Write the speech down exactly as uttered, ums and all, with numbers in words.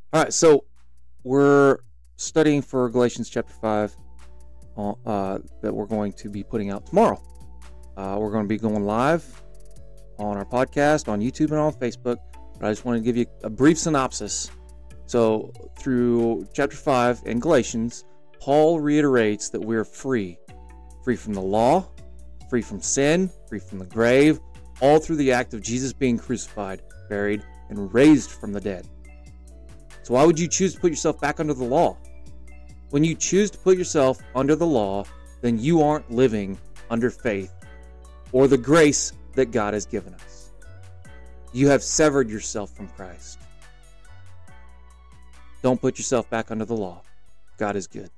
All right, so we're studying for Galatians chapter five uh, that we're going to be putting out tomorrow. Uh, we're going to be going live on our podcast, on YouTube, and on Facebook. But I just want to give you a brief synopsis. So through chapter five in Galatians, Paul reiterates that we're free. Free from the law, free from sin, free from the grave, all through the act of Jesus being crucified, buried, and raised from the dead. So why would you choose to put yourself back under the law? When you choose to put yourself under the law, then you aren't living under faith or the grace that God has given us. You have severed yourself from Christ. Don't put yourself back under the law. God is good.